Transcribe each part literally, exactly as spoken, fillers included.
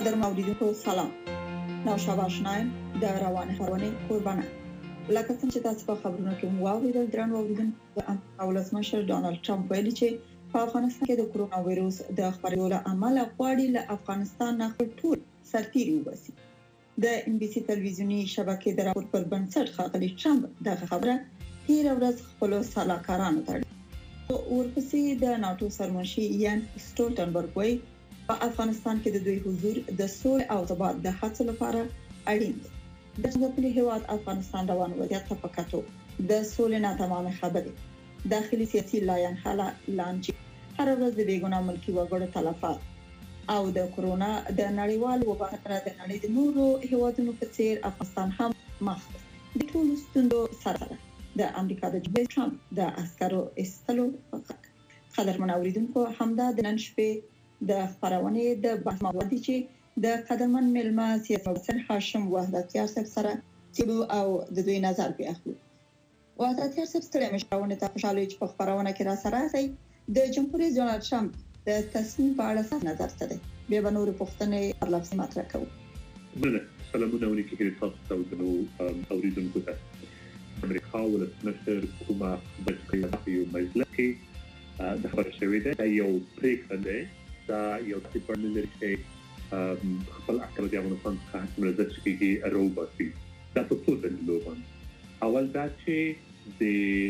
محترم اوریدونکو سلام. نوشابه آشنایم د روانه خبرونه قربانه. لکه څنګه چې تاسو په خبرونو کې مو واوریدل درنو اوریدونکو ولسمشر ډانلډ ټرمپ ویلي چې په افغانستان کې د کرونا وایروس د خپرېدو له امله غواړي له افغانستان نه ټول سرتیري وباسي. د ام بي سي تلویزیونی شبکې د راپور پر بنسټ ښاغلي ټرمپ دغه خبره تېره ورځ خپلو سلاکارانو ته ورپسې د ناتو سرمنشي یان سټولټنبرګ وایي په افغانستان کې د دوی حضور د سولې او ثبات د هڅو لپاره اړین دی. د خپل هیواد افغانستان روان وضعیت ته پکاتو د سولې ناتمامه خبرې داخلي سیاسي لاین حاله لانجې هر ورځ د بیګنا ملکی وګړو تلفات او د کرونا د نړیوال وبا سره د نړۍ د نورو هیوادونو په څیر افغانستان هم مخ د ټولو ستوندو سره د امریکا د جبهې ټرمپ د عسکرو استلو قدرمن اوریدونکو همدا د نن شپې د خبرونه د بحث موضوع دي چې د قدرمن ملما سیاست هاشم وحدتیار صاحب سره چې او د دوی نظر به اخلو. وحدتیار صاحب ستړي مشرونه ته خوشاله چې په خبرونه کې را سره راځي د جمهور رئیس ډانلډ ټرمپ د تصمیم په اړه څه نظر څه دی؟ به بنور پښتنې پر لفظي مطرح کوو. بله سلامونه ونی کې تاسو ته ودنو اوریدونکو ته امریکا ولسمشر کومه بچی یو مجلس کې د خبرې شوې ده یو پریکړه ده دا یو څه په لري چې خپل عسکر د افغانستان څخه مرزت کیږي اروباسي دا په څو دلیلو باندې اول دا چې د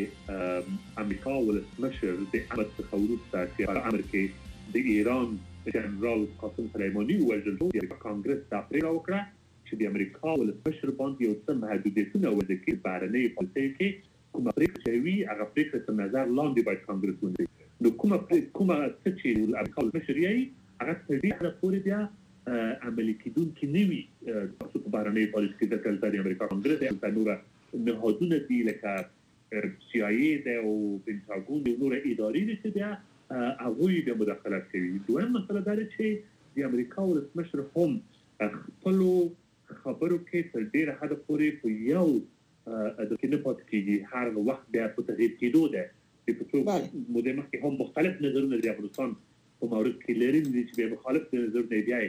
امریکا ولسمشر د امر څخه وروسته چې په امر کې د ایران جنرال قاسم سلیماني وویل چې د کانګرس د پریکړه وکړه چې د امریکا ولسمشر باندې یو څه محدودیتونه وضع کړي بهرنۍ پالیسۍ کې کومه پریکړه شوي هغه پریکړه تر نظر لاندې باید کانګرس ونیسي. نو کومه کومه څه چې امریکا ولسمشر یې هغه تر دې حده پورې بیا عملي کېدونکې نه وي تاسو په بهرنۍ پالیسۍ کې ځکه د امریکا کانګرس د نور نهادونه دي لکه سی آی ای د او پنټاګون د نور ادارې دي چې بیا هغوی د مداخلت کوي. دویم مسله دا ده چې د امریکا ولسمشر هم خپلو خبرو کې تر ډېره حده پورې په یو د کې نه پاتې کېږي هر وخت بیا په تغییر کېدو ده چې په څو موده مخکې هم مختلف نظرونه د افغانستان په مورد کې لري چې به مخالف نظرونه بیا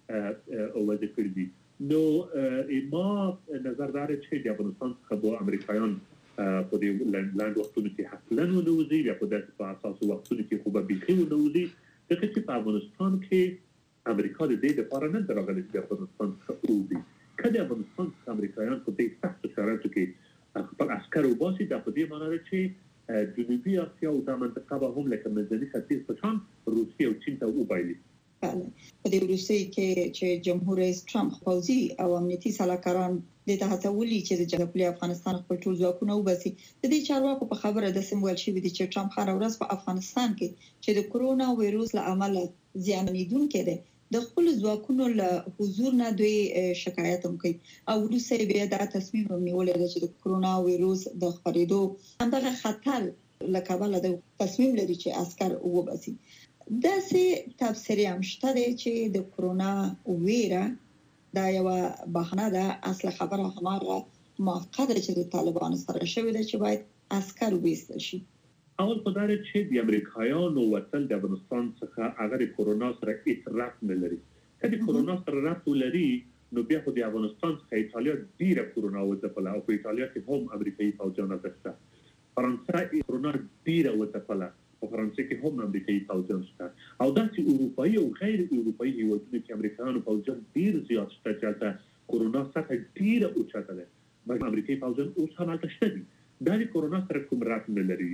وضع کړي دي. نو ما نظر دار چې د افغانستان څخه به امریکایان په دې لاند وختونو کې حقلاً ونوځي یا په داسې په اساس وختونو کې خو به بيخي ونوځي ځکه چې په افغانستان کې امریکا د دې لپاره نه راغلي چې افغانستان څخه وځي. کله افغانستان څخه امریکایان په دې سخت شرایطو کې خپل عسکر وباسي دا په دې معنی ده چې جنوبي اسیا او د منطقه به هم لکه منځني ختیځ په شان روسیه او چین ته وبایلي. بله په دې وروستي کې چې جمهور رئیس ټرمپ پوځي او امنیتي سلاکاران د تهڅولي چې د جګړې افغانستان خپل ټول ځواکونه وباسي د دې چارواکو په خبره د سیموال شي دي چې ټرمپ هر ورځ په افغانستان کې چې د کرونا وایروس له امله زیانمنیدونکو دي د خپل ځواکونو له حضور نه دوی شکایت هم کوي او وروسته بیا دا تصمیم نیولې ده چې د کرونا وایروس د خپرېدو همدغه خطر له کبله د تصمیم لري چې عسكر وباسي. دا سه تفسیر هم شته چې د کرونا ویره دا یو بهانه ده اصل خبره هماره موقته چې د طالبانو سره شوې ده چې باید عسكر وېستل شي. اول په دار چې د امریکایانو وتل د افغانستان څخه هغه کرونا سره اعتراف نه لري. کله کرونا سره راځي لري نو بیا خو د افغانستان څخه ایتالیا ډیره کرونا وځپله او په ایتالیا کې هم امریکایي فوجیان راځي. فرانسې کرونا ډیره وځپله او فرانسې کې هم امریکایي فوجیان شته او داسې اروپایي او غیر اروپایي هیوادونو کې امریکایانو فوجیان ډیر زیات شته چې کرونا سره ډیره اوچته ده. مګر امریکایي فوجیان اوس هم هلته شته دي. دا د کرونا سره کوم رابط نه لري.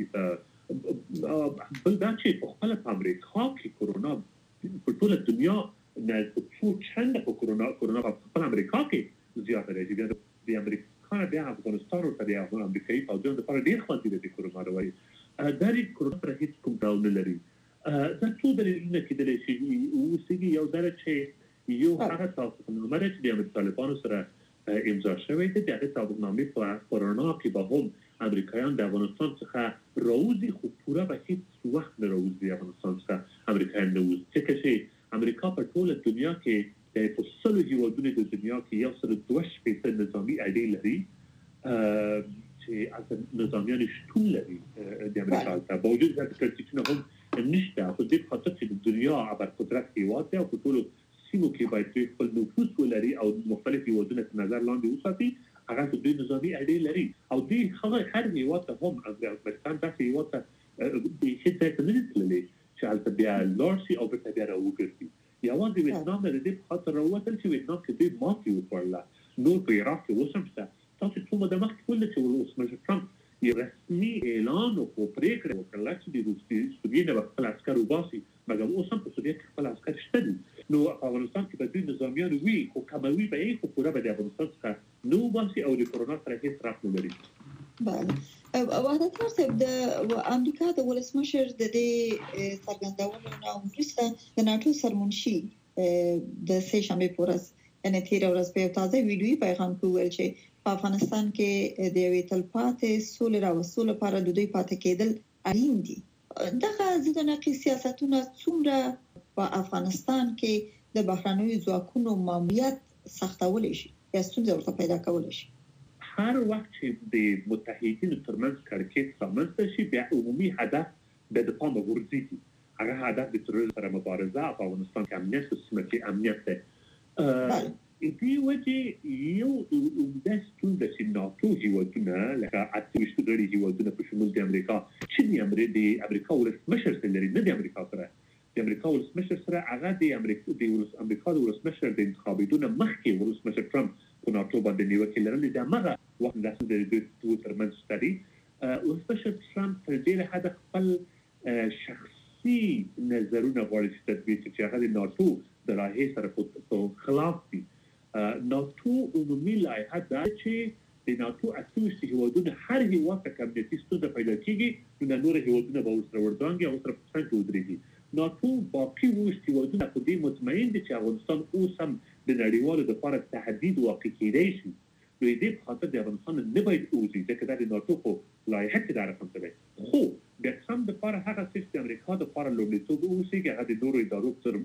بل دا چې په خپل امریکا کې کرونا په ټوله دنیا نه څو چنده په کرونا کرونا په خپل امریکا کې زیاته ده. د امریکا د افغانستان او د امریکایي فوجیانو لپاره ډیر خوندي ده کرونا وایي. دا د کرونا سره هیڅ کوم ډول نه لري. دا څو دلیلونه کېدلی شي اوسېږي. یو دا چې یو هغه سازمانونه چې د طالبانو سره امضا شوی دی د هغې سازمانونې په کرونا کې به هم امریکایان د افغانستان څخه راوځي خو پوره به هیڅ وخت نه راوځي د افغانستان څخه امریکایان نه وځي ځکه چې امریکا په ټوله دنیا کې د په سلو هیوادونو د دنیا کې یو سل دوه شپېته نظامي اډې لري چې اصلا نظامیان شتون لري د امریکا ته باوجود چې کړکېچونه هم نشته. خو دې خاطر چې د دنیا ابرقدرت هیواد دی او په ټولو سیمو کې باید دوی خپل نفوذ ولري او مختلف هیوادونه په نظر لاندې وساتي هغه د دوی نظامي اړې لري او دوی هغه هر هیواد ته هم افغانستان داسې هیواد ته د هیڅ ځای نه تللی چې هلته بیا لاړ شي او بېرته بیا راوګرځي یوازې ویتنام د دې په خاطر راووتل چې ویتنام کې دوی ماتې وخوړله نور په عراق کې اوس هم شته تاسو څو موده مخکې ولیدل چې ولسمشر ټرمپ یو رسمي اعلان وکړ پرېکړه وکړه چې د روسیې سوریې نه خپل عسکر وباسي مګر اوس هم په سوریې کې خپل عسکر شته دي نو افغانستان کې به دوی نظامیان وي خو کموي به یې خو پوره به د افغانستان څخه نه وباسي او د کرونا سره هېڅ ربط نه لري. بله وحدت صاحب د امریکا د ولسمشر د دې څرګندونو نه وروسته د ناتو سرمنشي د سه شنبه په ورځ یعنې تیر ورځ په تازه ویډیويي پیغام کې ویل چې په افغانستان کې د یوې تلپاتې سولې راوستلو لپاره د دوی پاتې کېدل اړین دي. دغه ځینې سیاستونه څومره په افغانستان کې د بهرنیو ځواکونو ماموریت سختولی شي یا ستونزې ورته پیدا کولی شي؟ هر وخت چې د متحدینو ترمنځ کړکېچ رامنځته شي بیا عمومي هدف د دفاع غورځېږي هغه هدف د تروریزم سره مبارزه په افغانستان کې امنیت په سیمه کې امنیت دی. دې وجه یو د ستونزې چې ناتو هیوادونه لکه اتويشت غړي هیوادونه په شمول د امریکا چې د امریکا د امریکا ولسمشر سره لري نه د امریکا سره د امریکا ولسمشر سره هغه د امریکا د امریکا د ولسمشر د انتخاباتونو مخکې ولسمشر ټرمپ په ناتو باندې نیوکه لرلې د هغه وخت د دوی ترمنځ ستړي ولسمشر ټرمپ تر ډیره حد خپل شخصي نظرونه غواړي چې تطبیق کړي چې هغه د ناتو د راهي سره په خلاف دي. ناتو عمومي لایحه دا چې د ناتو اتويشت هیوادونه هر هیواد ته امنیتي ستونزه پیدا کیږي نو نور هیوادونه به ورسره ورځانګي او سره په څنګه ودرېږي. ناتو باقي وشت هیوادونه په دې مطمئن دي چې افغانستان اوس هم د نړیوالو لپاره تهدید واقع کېدای شي نو دې په خاطر د افغانستان نه باید اوسي ځکه دا د ناتو په لایحه کې دا رقم دی خو د قسم د لپاره هغه چې د امریکا د لپاره لومړیتوب اوسي هغه د نورو ادارو سره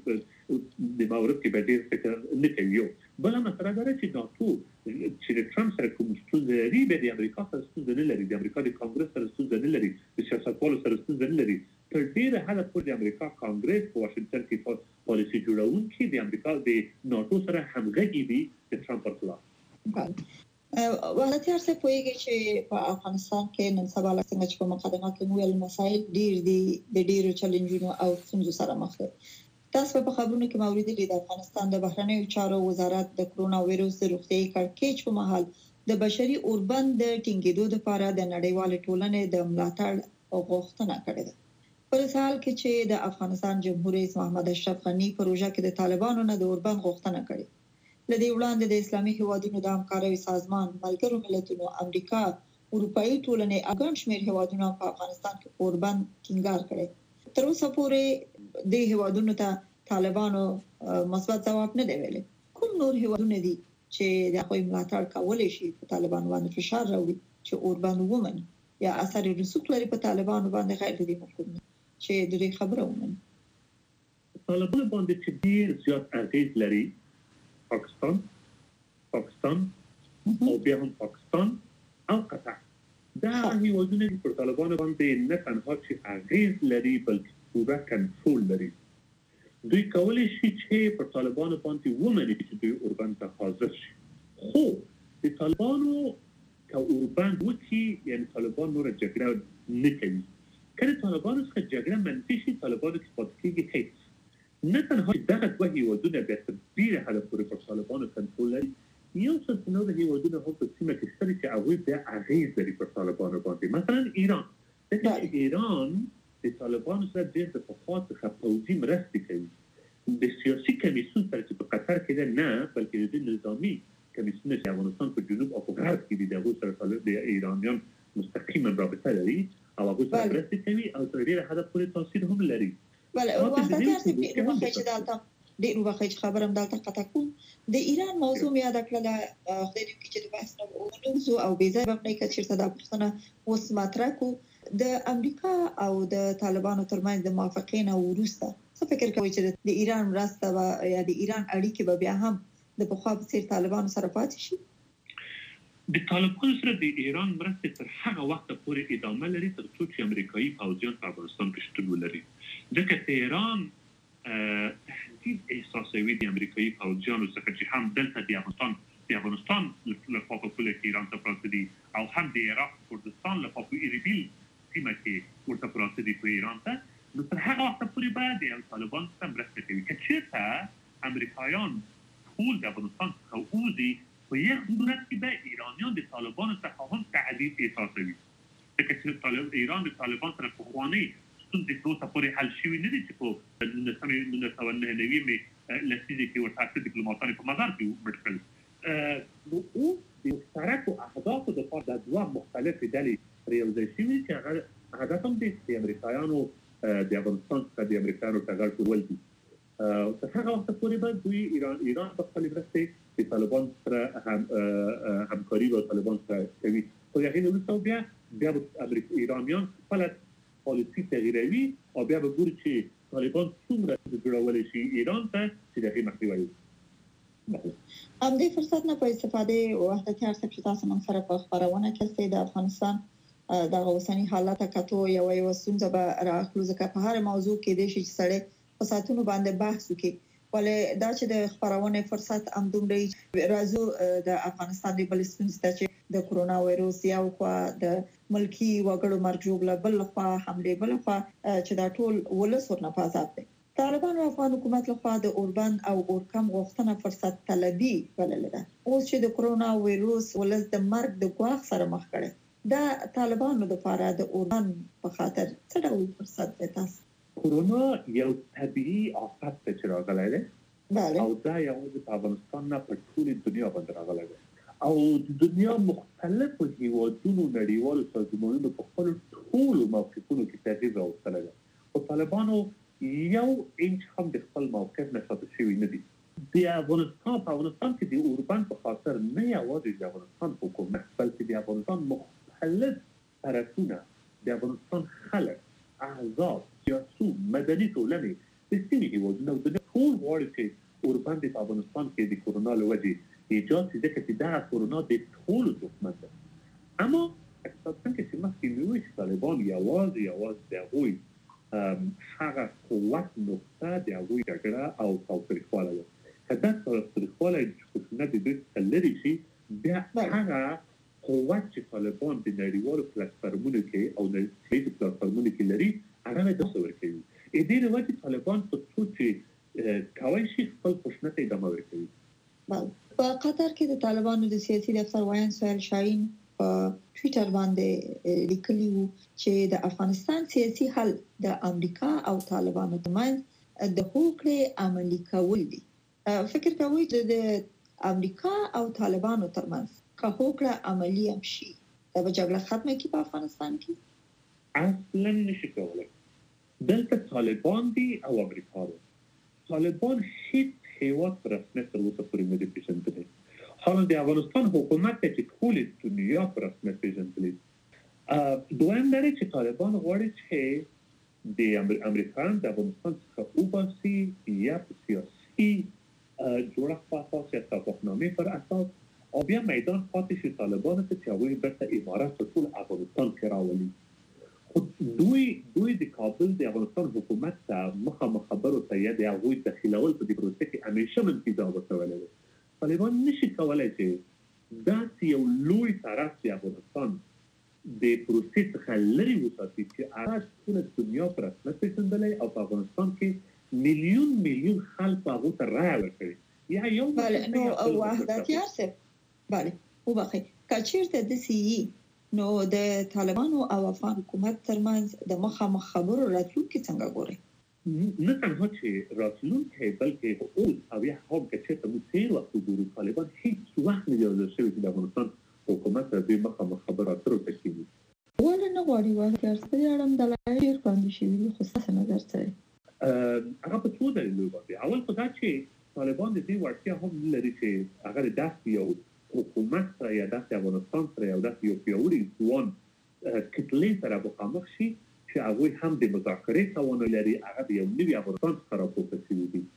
د مورد کې به ډېر فکر نه کوي. بل مسله دا چې ناتو چې د ټرمپ سره کوم ستونزه لري به د امریکا سره ستونزه نه لري د امریکا د کانګرس سره ستونزه نه لري د سیاستوالو سره ستونزه نه لري تر ډیره حد پورې د امریکا کانګرس په واشنگټن کې پالیسي جوړونکي د امریکا د ناتو سره همغږي دي د ټرمپ پر خلاف. ولته ارسه پوهیږي چې په افغانستان کې نن سبا څنګه چې په مقدمه کې ویل مسایل ډیر دي د ډیرو چیلنجونو او ستونزو سره مخ دي. تاسو په خبرونو کې موریدلې د افغانستان د بهرنیو چارو وزارت د کرونا وایروس د روغتیايي کړکېچ په مهال د بشري اوربند د ټینګېدو لپاره د نړیوال ټولنې د ملاتړ غوښتنه کړې ده. په حال کې چې د افغانستان جمهور رئیس محمد اشرف غنی پروژه کې د طالبانو نه د اوربند غوښتنه کړې. لدې وړاندې د اسلامي هیوادونو د همکارۍ سازمان ملګرو ملتونو امریکا اروپאי ټولنې اګن شمیر هیوادونو په افغانستان کې اوربند ټینګار کړي. تر اوسه پورې د هیوادونو ته طالبانو مثبت ځواب نه دی ویلي. کوم نور هیوادونه دي چې د خپل ملاتړ کولای شي په طالبانو باندې فشار راوړي چې اوربند ومني یا اثر رسوخ لري په طالبانو باندې غیر دي ممکن چې د دې خبره ومني؟ طالبانو باندې چې ډیر زیات اغیز لري پاکستان پاکستان او بیا هم پاکستان او قطر دا هیوادونه چې پر طالبانو باندې نه تنها چې اغیز لري بلکې پوره کنټرول لري. دوی کولی شي چې پر طالبانو باندې ومني چې دوی اوربند ته حاضر شي خو د طالبانو که اوربند وکړي یعنی طالبان نور جګړه نه کوي. کله طالبانو څخه جګړه منفي شي طالبانو کې پاتې کېږي هیڅ نه تنها دغه دوه هیوادونه بیا تر ډیره حده پورې پر طالبانو کنټرول لري یو څه نور هیوادونه هم په سیمه کې شته چې هغوی بیا اغیز لري پر طالبانو باندې مثلا ایران ځکه ایران د طالبانو سره ډېر د پخوا څخه پوځي مرستې کوي د سیاسي کمیسیون سره چې په قطر کې ده نه بلکې د نظامي کمیسیون چې افغانستان په جنوب او په غرب کې دي د هغوی سره د ایرانیان مستقیما رابطه لري او هغوی سره مرستې کوي او تر ډیره حده پورې تاثیر هم لري. بله واسطه تاسو په وخت چې دالته د وخت خبرم دالته قطع کوم د ایران موضوع مې یاد کړل خو د دې چې د بحث نو او بې ځای باندې کې چې دا پښتنه اوس مطرح کو د امریکا او د طالبانو ترمنځ د موافقین او وروسته څه فکر کوي چې د ایران مرسته یا د ایران اړیکې به بیا هم د پخوا په څیر طالبانو سره پاتې شي؟ د طالبانو سره د ایران مرستې تر هغه وخت پورې ادامه لري تر څو چې امریکایي پوځیان په افغانستان کې شتون ولري ځکه تهران تاکید احساسوي د امریکایي پوځیانو څخه چې هم دلته د افغانستان د افغانستان له خوا په پوله کې ایران ته پراته دي او هم د عراق کردستان له خوا په ایربیل سیمه کې ورته پراته دي په ایران ته، نو تر هغه وخته پورې به د طالبان سره مرسته کوي. که چېرته امریکایان ټول د افغانستان څخه ووځي، په یو صورت کې به ایرانیان د طالبانو څخه هم تعدید احساسوي، ځکه چې ایران د طالبان سره پخوانۍ ستونزې تر اوسه پورې حل شوي نه دي چې په نولس سوه نهه نوي لسیزې کې ورته اته ډیپلوماتان په مزار کې مړ کړل. نو اوس د مشترکو اهدافو دپاره دا دوه مختلفې ډلې پرې یوځای شوي چې هغه هدف هم د امریکایانو د افغانستان څخه د امریکایانو ټغر ټولول دي. تر هغه وخته پورې به دوی ایران ایران په خپلې مرستې د طالبان سره همکاري به طالبان سره کوي. خو د هغې نه وروسته بیا بیا به ایرانیان خپله پالیسي تغییروي او بیا به ګوري چې طالبان څومره جوړولی شي ایران ته چې د هغې مخنیوی وکړي. همدې فرصت نه په استفادې وحدتي ارتب چې تاسو موږ سره په خپرونه کې هستئ د افغانستان دغه اوسني حالت کتو یو یو ستونزه به راخلو، ځکه په هر موضوع کې دی چې سړی په ساعتونو باندې بحث وکړي، ولې دا چې د خپرونې فرصت همدومره راځو د افغانستان د بل ستونزې ته چې د کرونا وایروس یو خوا د ملکی وګړو مرګ ژوبله بل خوا حمله بل خوا چې دا ټول ولس ورنه په عذاب دي. طالبان او افغان حکومت لخوا د اوربند او اورکم غوښتنه فرصت طلبي بلل ده. اوس چې د کرونا وایروس ولس د مرګ د ګواښ سره مخ کړي، دا طالبانو لپاره د اوربند په خاطر څه ډول فرصت دی؟ تاسو کرونا یو طبيعي آفت دی چې راغلی دی او دا یوازې په افغانستان نه په ټولې دنیا باندې راغلی دی او د دنیا مختلفو هیوادونو نړیوالو سازمانونو په خپلو ټولو موقفونو کې تغییر راوستلی دی، خو طالبانو یو انچ هم د خپل موقف نه شاته شوي نه دي. د افغانستان په افغانستان کې د اوربند په خاطر نه یوازې د افغانستان حکومت بلکې د افغانستان مختلف طرفونه، د افغانستان خلک، احزاب، سیاسي مدني ټولنې، د سیمې هیوادونه او د ټول غواړي چې اوربند په افغانستان کې د کرونا له وجې ایجاد شي، ځکه چې دغه کرونا د ټولو دښمن ده. اما اساساً چې مخکې مې وویل چې طالبان یوازې یوازې د هغوی هغه قوت نقطه د هغوی جګړه او تاوتریخوالی ده. که دا تاوتریخوالی خشونت د دوی څخه لرې شي، بیا هغه قوت چې طالبان د نړیوالو پلتفارمونو کې او د سیاسي پلتفارمونو کې لري هغه به داسې ورکوي. د دې له وجې طالبان په څو چې کولی شي خپل خشونت ادامه ورکوي. په قطر کې د طالبانو د سیاسي دفتر وایان سهیل شاهین په ټویټر باندې لیکلي وو چې د افغانستان سیاسي حل د امریکا او طالبانو ترمنځ د هوکړې عملي کول دي. فکر کوئ چې د امریکا او طالبانو ترمنځ که هوکړه عملي هم شي دا به جګړه ختمه کړي په افغانستان کې؟ اصلا نشي کولی. دلته طالبان دي او امریکا دي. طالبان هیڅ هیواد په رسمیت تر اوسه پورې نه دي پېژندلی. حالا د افغانستان حکومت ته چې ټولې دنیا په رسمیت پېژندلی. دویم دا دی چې طالبان غواړي چې د امریکایانو د افغانستان څخه وباسي یا په سیاسي جوړښت په اساس یا توافقنامې پر اساس او بیا میدان پاتې شي طالبانو ته چې هغوی بیرته امارات په ټول افغانستان کې راولي. خو دوی دوی د کابل د افغانستان حکومت ته مخامخ خبرو ته یا د هغوی دخیلول په دې پروسه کې همیشه منتظار ورکولی دی. طالبان نشي کولی چې داسې یو لوی طرف د افغانستان د پروسې څخه لرې وساتي چې هغه ټوله دنیا په رسمیت پېژندلی او په افغانستان کې میلیون میلیون خلک هغو ته رایه ورکوي یا یو بله نو وحدتي ارسب بله وبخښئ که چېرته داسې نو د طالبانو او افغان حکومت ترمنځ د مخامخ خبرو راتلونکي څنګه ګورئ؟ نه تنها چې راتلونکی بلکې اوس او یا هم که چېرته موږ تېر وخت وګورو طالبان هېڅ وخت نه دي حاضر شوي چې د افغانستان حکومت سره دوی مخامخ خبرو اترو ته کښېني. ولې نه غواړي وحدتي ارسب په دې اړه هم دلایل ډېر وړاندې شوي دي، خو ستاسو نظر څه دی؟ هغه په څو دلیلو باندې. اول خو دا چې طالبان د دې وړتیا هم نه لري چې هغه د داسې یو حکومت سره یا داسې افغانستان سره یا داسې یو پیاوړي ځوان کتلې سره مخامخ شي چې هغوی هم د مذاکرې توان لري، هغه د یو نوي افغانستان څخه راپورته شوي دي.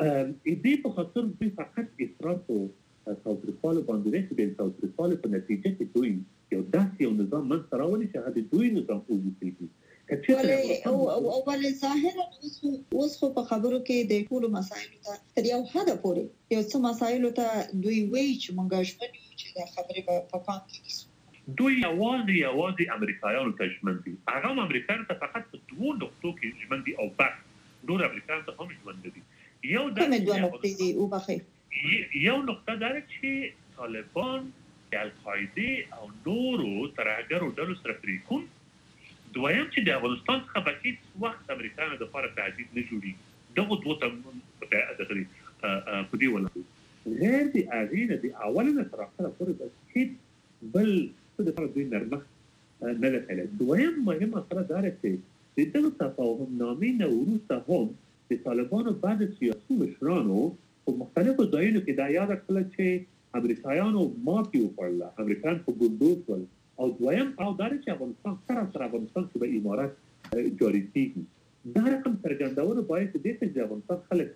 د دې په خاطر دوی فقط اصرار په تاوتریخوالو باندې دی چې د تاوتریخوالو په نتیجه کې دوی یو داسې یو نظام منځته راولي چې هغه د دوی نظام وګرځېږي. ولې او ولې ظاهرا اوس خو په خبرو کې د ټولو مسایلو ته تر یو حد پورې یو څه مسایلو ته دوی وایي چې مونږ ژمن یو چې دا خبرې په پام کې نیسو. دوی یوازې یوازې امریکایانو ته ژمن دي. هغه هم امریکایانو ته فقط په دوو نقطو کې ژمن دي او بس نور امریکایانو ته هم ژمن دي. یو دا دوه نقطې دي او بخیر یو نقطه دا چې طالبان د القاعده او نورو ترهګرو ډلو سره پریکون. دویم چې د افغانستان څخه به هیڅ وخت امریکایانو دپاره تهدید نه جوړېږي. دغو دوو ته دغه په دې ولګو غیر د هغې نه د اول نه تر اخره پورې به هیڅ بل څه دپاره دوی نرمښت نه ده کړی. دویم مهم مسله دا ده چې د دغه تفاهم نامې نه وروسته هم د طالبانو بعض سیاسي مشرانو په مختلفو ځایونو کې دا یاده کړله چې امریکایانو ماتې وخوړله، امریکایان په ګونډو شول. او دویم او دا ده چې افغانستان سره سره افغانستان کې به امارت جاري کېږي. دا رقم څرګندونه باید دې ته چې افغانستان خلک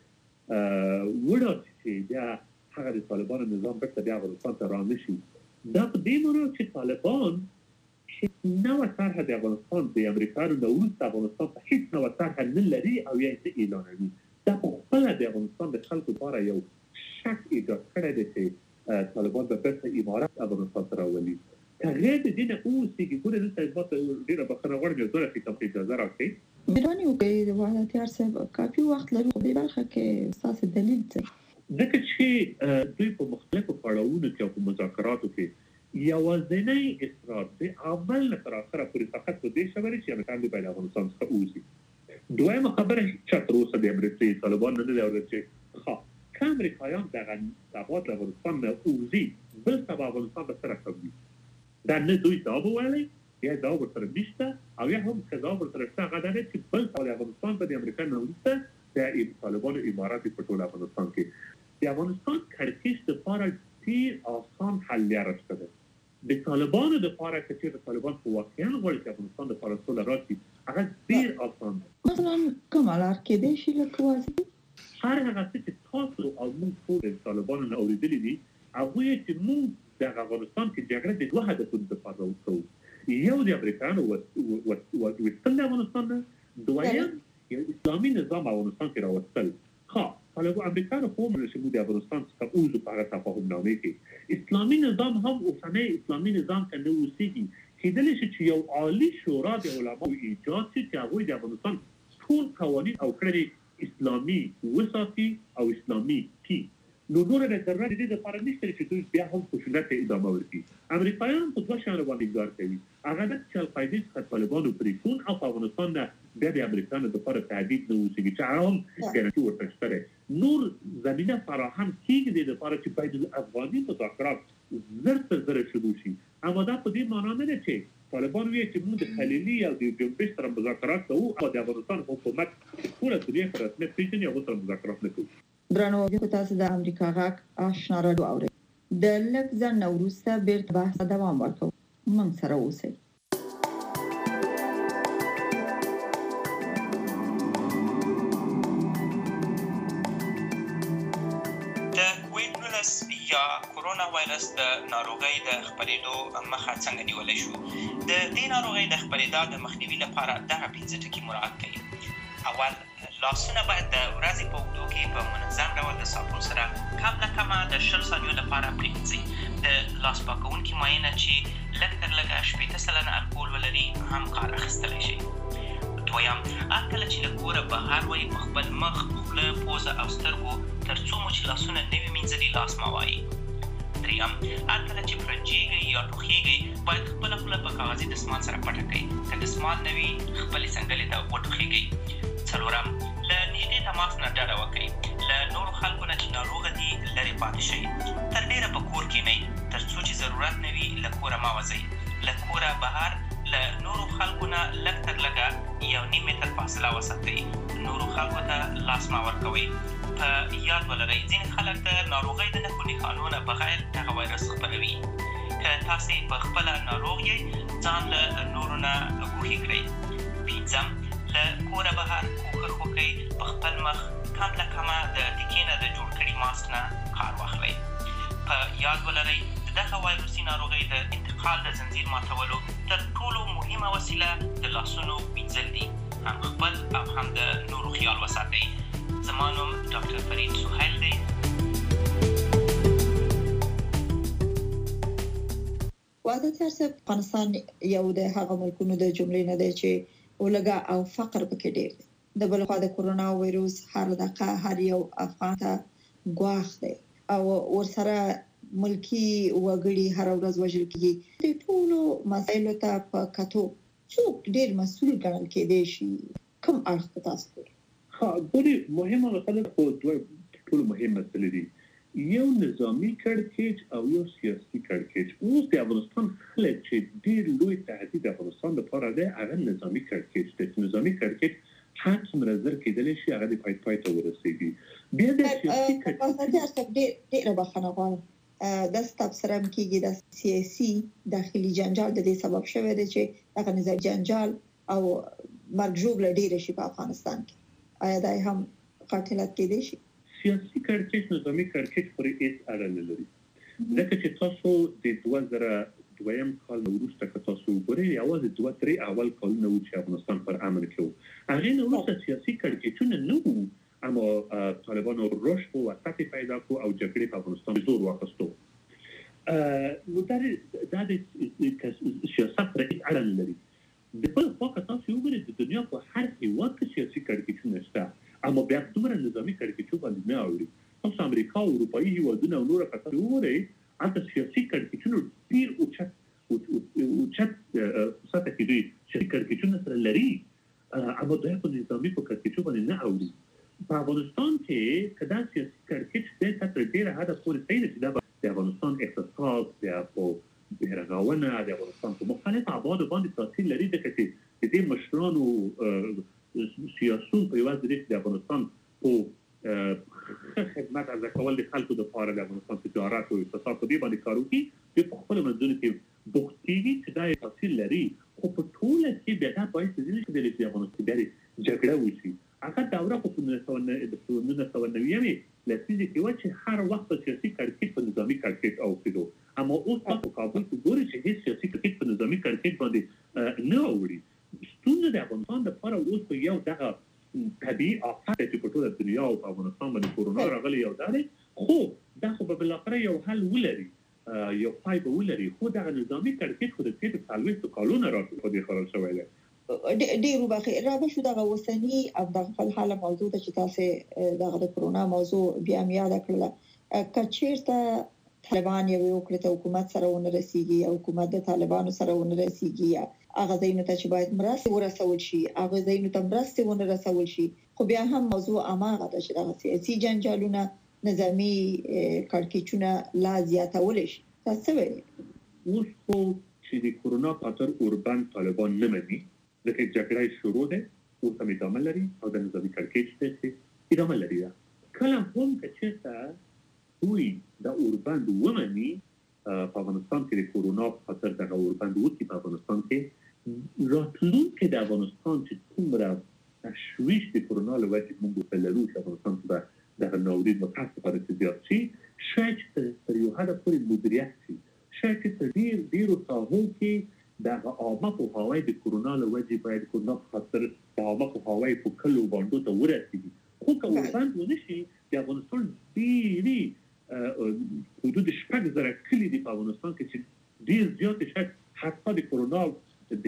وډار چې بیا هغه د طالبانو نظام بېرته بیا افغانستان ته را نه شي. دا په دې معنی چې طالبان چې نوه طرحه د افغانستان د امریکایانو نه وروسته افغانستان ته هېڅ نوه طرحه نه لري او یا یې نه اعلانوي. دا په خپله د افغانستان د خلکو لپاره یو شک ایجاد کړی دی چې طالبان به بېرته امارت افغانستان ته راولي. که غیر د دې نه اوسېږي ګورې دلته ما ته ډېره بخښنه غواړم یو دوه دقیقې ته اجازه راکړئ. مهرباني وکړئ وحدتیار صاحب کافي وخت لرو په دې برخه کې ستاسو دلیل څه؟ ځکه چې دوی په مختلفو پړاوونو کې او په مذاکراتو کې یوازینی اصرار د اول نه تر اخره پورې فقط په دې شوی چې امریکایان د افغانستان څخه ووځي. دویمه خبره چې تر اوسه د امریکایي طالبان نه دي اورېدل چې ښه که امریکایان دغه افغان د افغانستان نه ووځي بل څه به افغانستان به سره کوي. دا نه دوی دا وویلی یا دا ورسره نشته او یا هم که دا ورسره شته هغه دا دی چې بل څه د افغانستان به د امریکا نه وروسته د طالبانو امارات په ټول افغانستان کې د افغانستان کړکېچ دپاره ډېر اسان حل لاره شته ده. د طالبانو دپاره که چېرته طالبان په واقعا غواړي چې افغانستان دپاره سوله راشي هغه ډېر اسان ده. مثلا کومه لار کېدای شي لکه واضح هر هغه څه چې تاسو او موږ ټول د طالبانو نه اورېدلي دي هغوی چې موږ د افغانستان کې جګړه د دوه هدفونو دپاره وکړو. یو د امریکایانو ویستل د افغانستان نه، دویم یو اسلامي نظام افغانستان کې راوستل. ښه طالبان امریکایانو خو ومنل چې موږ د افغانستان څخه ووځو په هغه تفاهم نامې کې. اسلامي نظام هم اوسنی اسلامي نظام که نه اوسېږي کېدلی شي چې یو عالي شورا د علماو ایجاد شي چې هغوی د افغانستان ټول قوانین او کړنې اسلامي وساتي او اسلامي کړي. نو نور د ضرورت دې دپاره نشته چې دوی بیا هم خشونت ته ادامه ورکړي. امریکایان په دوه شیانو باندې کار کوي. هغه دا چې القاعدې څخه طالبانو پرېښون او په افغانستان نه بیا د امریکایانو دپاره تهدید نه اوسېږي چې هغه هم ګارنټي ورته شته دی. نور زمینه فراهم کېږي دې دپاره چې بین الافغاني مذاکرات زر تر زره شروع شي. اما دا په دې معنا نه ده چې طالبان وایي چې موږ د خلیلي او د جنبش سره مذاکرات کوو او د افغانستان حکومت ټوله دنیا په رسمیت پېژني هغو سره مذاکرات نه کوو. درنو اوریدونکو تاسو د امریکا غږ آشنا راډیو اورئ. د لږ ځنډ وروسته بیرته بحث ته دوام ورکوو. موږ سره اوسئ. د کوویډ نولس یا کورونا وایرس د ناروغۍ د خپرېدو مخه څنګه نیولی شو؟ د دې ناروغۍ د خپرېدا د مخنیوي لپاره دغه پنځه ټکي مراعات کړئ. اول، لاسونه باید د ورځې په اوږدو کې په منظم ډول د صابون سره کم نه کمه د شل ثانیو لپاره پرېمینځئ. د لاس پاکوونکي مایع چې لږ تر لږه شپېته سلنه الکول ولري هم کار اخیستلی شي. دویم، هر کله چې له کوره بهر وئ په خپل مخ، خوله، پوزه او سترګو تر څو مو چې لاسونه نه وي مینځلي لاس مه وایئ. دریم، هر کله چې پرنجېږئ یا ټوخېږئ باید خپله خوله په کاغذي دستمال سره پټه کړئ. که دستمال نه وي خپلې څنګلې ته وټوخېږئ. څلورم، له نږدې تماس نه ډډه وکړئ. له نورو خلکو نه چې ناروغه دي لرې پاتې شئ. تر ډېره په کور کښېنئ تر څو چې ضرورت نه وي له کوره مه وځئ. له کوره بهر له نورو خلکو نه لږ تر لږه یو نیم متر فاصله وساتئ. نورو خلکو ته لاس مه ورکوئ. په یاد ولرئ ځینې خلک د ناروغۍ د نښو نښانو نه بغیر دغه وایرس خپروي. که تاسې په خپله ناروغ یئ ځان له نورو نه ګوښې کړئ. پنځم، له کوره بهر کوښښ وکړئ په خپل مخ کم له کمه د تکې نه د جوړ کړي ماسک نه کار واخلئ. په یاد ولرئ دغه وایروسي ناروغۍ د انتقال د زنځیر ماتولو تر ټولو مهمه وسیله د لاسونو مینځل دي. هم خپل او هم د نورو خیال وساتئ. زما نوم ډاکټر فرید سهیل دی. وعده ترڅ افغانستان یو د هغه ملکونو د جملې نه دی چې ولګا او فقر پکې ډېر دی. د بل خوا د کورونا وایروس هر دقیقه هر یو افغان ته ګواښ دی او ورسره ملکی وګړي هر ورځ وژل کیږي. د ټولو مسایلو ته په کتو څوک ډېر مسؤل ګڼل کېدای شي؟ کوم اړخ ته تاسو ګورئ؟ ها ګوري مهمه مسله خو دوه ټول مهمه مسلې دي. یو نظامی کړکېچ او یو سیاسي کړکېچ. اوس د افغانستان خلک چې ډېر لوی تهدید افغانستان لپاره دی هغه نظامی کړکېچ دی. نظامی کړکېچ هر څومره زر کېدلی شي هغه د پای پای ته ورسېږي. بیا د سیاسي کړکېچ ډېره بخښنه غواړم د تبصره کېږي د سیاسي داخلي جنجال د دې سبب شوی دی چې دغه نظامی جنجال او مرګ ژوبله ډېره شي په افغانستان کې. آیا دا هم قاتلات کېدای شي؟ سیاسي کړکېچ نظامی کړکېچ پورې هیڅ اړه نه لري. ځکه چې تاسو د دوه زره دویم کال وروسته که تاسو وګورئ یوازې دوه درې اول کالونه وو چې افغانستان پر امن کې و. هغې نه وروسته سیاسي کړکېچونه نه وو، اما طالبانو رشد و سطح پیدا کړو او جګړې په افغانستان زور واخیستو. نو دا د سیاست پورې هیڅ اړه نه لري. د بل خوا که تاسو وګورئ د دنیا په هر هېواد کې سیاسي کړکېچونه شته، اما بیا دومره نظامي کړکېچو باندې نه اوري. تاسو امریکا او اروپایي هېوادونه او نور کسان وګورئ هلته سیاسي کړکېچونه ډېر اوچت اوچت سطح کې دوی سیاسي کړکېچونه سره لري، اما دوی په نظامي په کړکېچو باندې نه اوري. په افغانستان کې که دا سیاسي کړکېچ دی تا تر ډېره حده پورې صحیح ده چې دا به د افغانستان اقتصاد بیا په رغونه د افغانستان په مختلفو ابعادو باندې تاثیر لري، ځکه چې د دې مشرانو سیاسون په یوازې دی چې د افغانستان په خدمت عرضه کول د خلکو دپاره د افغانستان تجارت او اقتصاد په دې باندې کار وکړي، دوی په خپلو منځونو کې بوخت کېږي چې دا یې تاثیر لري. خو په ټوله کې بیا دا باعث کېدلی شي چې د افغانستان بیا جګړه وشي. هغه دوره خو په نولس سوه نوي لسیزې کې وه چې هر وخت په سیاسي کړکېچ په نظامي کړکېچ اوښتېدو، اما اوس تاسو په کابل کې ګورئ چې هېڅ سیاسي کړکېچ په نظامي کړکېچ باندې نه اوړي. ستونزه د افغانستان لپاره اوس په یو دغه طبیعي آفت چې په ټوله دنیا او په افغانستان باندې کورونا راغلی یو دا دی، خو دا خو به بالاخره یو حل ولري، یو پای به ولري. خو دغه نظامي کړکېچ خو د تېرو څلوېښتو کالونو راپورې خورل شوی دی. ډېرو بخیر را شو دغه اوسني او دغه فلحاله موضوع ته چې تاسو دغه د کورونا موضوع بیا هم یاد کړله. که چېرته طالبان یو وکړي ته حکومت سره ونه رسیږي او حکومت د طالبانو سره ونه رسیږي، هغه ځایونو ته چې باید مرستې ورسول شي هغه ځایونو ته مرستې ونه رسول شي، خو بیا هم موضوع هماغه ده چې دغه سیاسي جنجالونه نظامي کړکېچونه لا زیاتولی شي. تاسو څه وایئ؟ اوس خو چې د کورونا خاطر اوربند طالبان نه مني، ځکه جګړه شروع ده، اوس هم ادامه لري او د نظامي کړکېچ چې ادامه لري. کله هم که چېرته دوی د اوربند ومني په افغانستان کې د کورونا په خاطر دغه اوربند وکړي په افغانستان کې، راتلونکی د افغانستان چې څومره تشویش د کورونا له وجې موږ ورته لرو چې افغانستان کې به دغه ناورین متاسفانه چې زیات شي، شاید چې تر یو حده پورې مدیریت شي، شاید چې تر ډېر ډېرو ساحو کې دغه عامه پوهاوی د کورونا له وجې باید کورونا په خاطر د عامه پوهاوی په کلو باندو ته ورسېږي. خو که اوربند ونه شي د افغانستان ډېرې حدود شپږ زره کلي دي په افغانستان کې چې ډېر زیاتې شاید حتی د کورونا د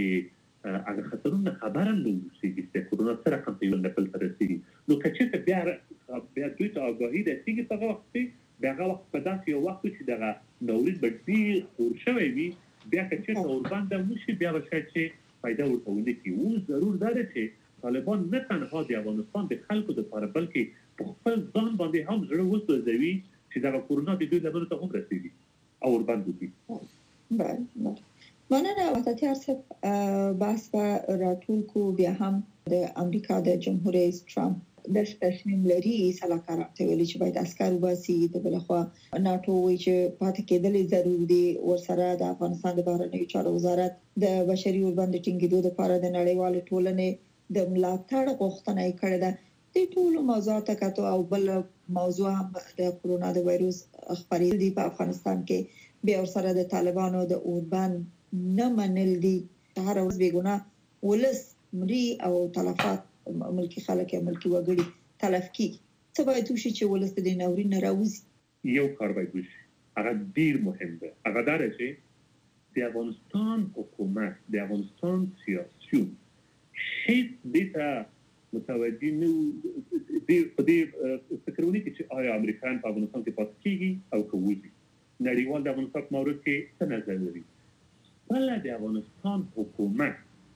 هغه خطرونو خبر هم نه اوسېږي چې د کورونا څه رقم په یو نقل ته رسېږي. نو که چېرته بیا بیا دوی ته آګاهي رسېږي په هغه وخت کې بیا هغه وخت په داسې یو وخت چې دغه ناورین به ډېر خور شوی وي، بیا که چېرته اوربند هم وشي بیا به شاید چې فایده ورته ونه کړي. اوس ضرور دا ده چې طالبان نه تنها د افغانستان د خلکو دپاره بلکې په خپل ځان باندې هم زړه وسوځوي چې دغه کورونا د دوی لمنو ته هم رسېږي او اوربند وکړي. بله بله مننه. وحدتي ارصف بحث به راتلونکو بیا هم د امریکا د جمهور رئیس ټرمپ د تصمیم لري سلاکار ته ویلي چې باید عسکر وباسي، د بل خوا ناتو وایي چې پاتې کېدل ضرور دي، ورسره د افغانستان د بهرنیو چارو وزارت د بشري اوربند ټینګېدو لپاره د نړیوالې ټولنې د ملاتړ غوښتنه یې کړې ده. د ټولو موضوعاتو کتو او بل موضوع هم د کورونا د وایروس خپرېدل دي په افغانستان کې. بیا ورسره د طالبانو د اوربند نه منل دي هر ورځ بیګونه ولس مري او تلفات ملکی خلک یا ملکی وګړي تلف کی څه باید وشي چې ولس د ناورین نه راوځي یو کار باید وشي هغه ډیر مهم دی هغه دا چې د افغانستان حکومت د افغانستان سیاسي هیڅ دته متوجه نه په دې فکرونه کې چې آیا امریکایان په افغانستان کې پاتې کیږي او کوي نړیوال د افغانستان په مورد کې څه نظر لري بل د افغانستان حکومت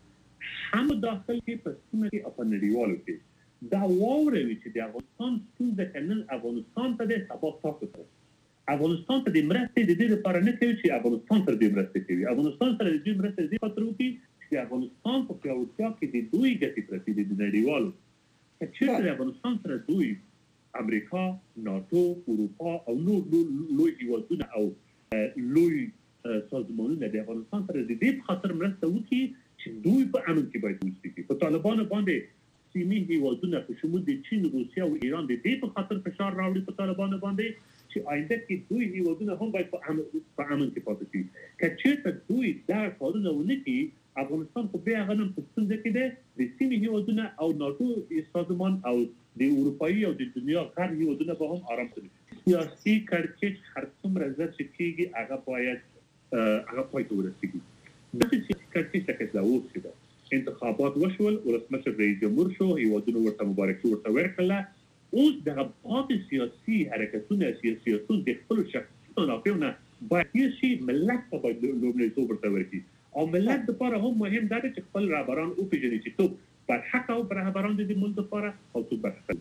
هم داخل کې په سیمه کې په نړیوالو کې دا ووري چې د افغانستان څنګه کنن افغانستان ته د سبب تاسو ته افغانستان ته د مرستې د دې لپاره نه کوي چې افغانستان ته د مرستې کوي افغانستان سره د دې مرستې د پاترو کې چې افغانستان په پیاوړتیا کې د دوی ګټې پرتې د نړیوالو چې د افغانستان سره دوی امریکا ناتو اروپا او نور لوی هیوادونه او لوی سازمانونه د افغانستان سره د دې خاطر مرسته وکړي چې دوی په امن کې باید اوسېږي په طالبانو باندې سیمې هیوادونه په شمول د چین روسیا او ایران د دې په خاطر فشار راوړي په طالبانو باندې چې آینده کې دوی هیوادونه هم باید په امن په امن کې پاتې شي که چېرته دوی دا کارونه ونه کړي افغانستان په بیا غنم په ستونزه کې ده د سیمې هیوادونه او ناتو سازمان او د اروپایي او د دنیا غیر هیوادونه به هم آرام کړي سیاسي کړکېچ هر څومره زر چې کېږي هغه باید هغه پای ته ورسېږي دغه سیاسي کړکېچ لکه دا اوس چې ده انتخابات وشول ولسمشر رئیس جمهور شو هیوادونه ورته مبارکي ورته ورکړله اوس دغه پاتې سیاسي حرکتونه سیاسیون د خپلو شخصي منافعو نه باید شي ملت ته باید لومړیتوب ورته ورکړي او ملت لپاره هم مهم ده چې خپل رهبران وپېژني چې څوک بر حق او رهبران د ملت لپاره او څوک بر حق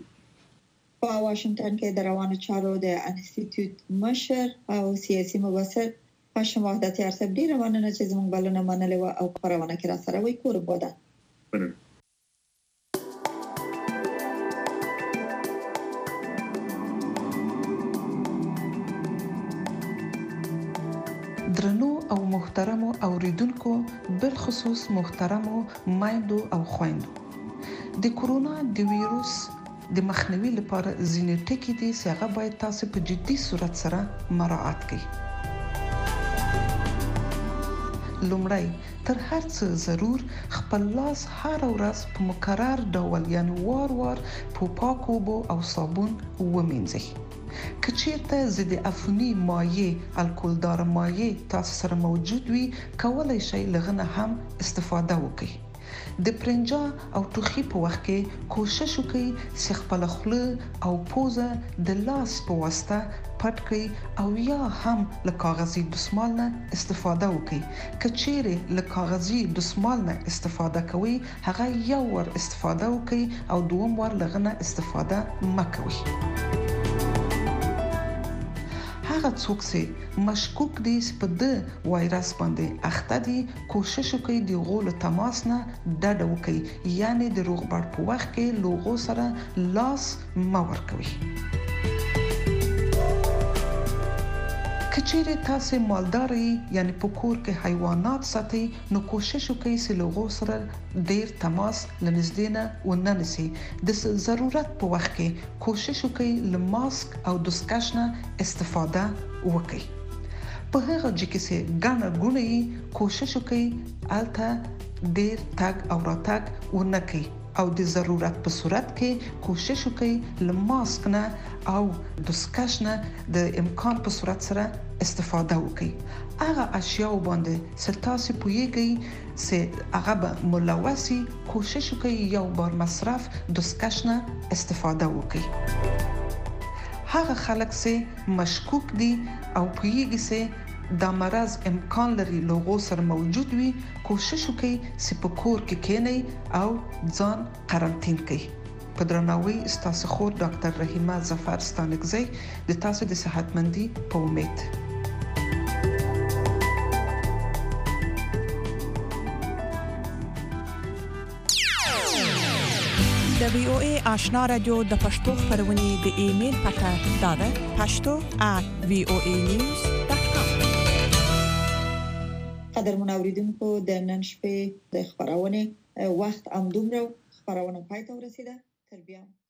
په واشنگټن کې د روانو چارو د انسټیټیوټ مشر او سیاسي مبصر هاشم وحدتی ارسب ډیر مننه چې زموږ بلنه منلې او خبرونه کې را سره وای کور بوده مننه درنو او محترمو اوریدونکو بالخصوص محترمو مایندو او خويندو د کورونا د ویروس د مخنیوي لپاره ځینې ټکي دي چې هغه باید تاسو په جدي صورت سره مراعات کړئ لومړی تر هر څه ضرور خپل لاس هر ورځ په مکرر ډول یعنی وار وار په پاکو اوبو او صابون ومینځئ کچیرته ضد عفونی مایع الکولدار مایع تاسو سره موجود وي کولای شئ لغنه هم استفاده وکړئ د پرنجا او ټوخي په وخت کې کوشش وکړئ چې خپل خوله او پوزه د لاس په واسطه پټ کړئ او یا هم له کاغذي دسمال نه استفاده وکړئ کچېره له کاغذي دسمال نه استفاده کوئ هغه یو ور استفاده وکړئ او دوم ور لغنه استفاده مکوئ هغه څوک چې مشکوک دي چې په د وایرس باندې اخته دي کوشش وکړي د غول تماس نه ډډه وکړي یعنی د روغبړ په وخت کې لوغو سره لاس مور کوي کچېره تاسو مالداري یعنی په کور کې حیوانات ساتي نو کوشش وکړئ چې لوغو سره ډیر تماس لنږدې نه وننسي د ضرورت په وخت کې کوشش وکړئ له ماسک او دستکش نه استفاده وکړئ په هغه ځکه چې ګڼه ګونې کوشش وکړئ الته ډیر تاګ او راتګ ونکړئ او د ضرورت په صورت کې کوشش وکړئ له ماسک نه او دستکش نه د امکان په صورت سره استفاده وکړئ هغه اشیاء باندې سلتاسي پویږي چې هغه به ملوثي کوشش وکړئ یو بار مصرف دستکش نه استفاده وکړئ هغه خلک چې مشکوک دي او پویږي چې دا مرض امکان لري لوغو سره موجود وي کوشش وکړئ چې په کور کې کېنئ او ځان قرنطین کړئ په درناوي ستاسو خور ډاکټر رحیمه ظفر ستانکزی د تاسو د صحتمندي په امید د وی او ای آشنا رادیو د پښتو خبرونه د ایمیل پته داده پښتو at v o a news dot com قدرمن اوریدونکو د نن شپې د خبرونه وخت ام دومره خبرونه پای ته ورسیده تر بیا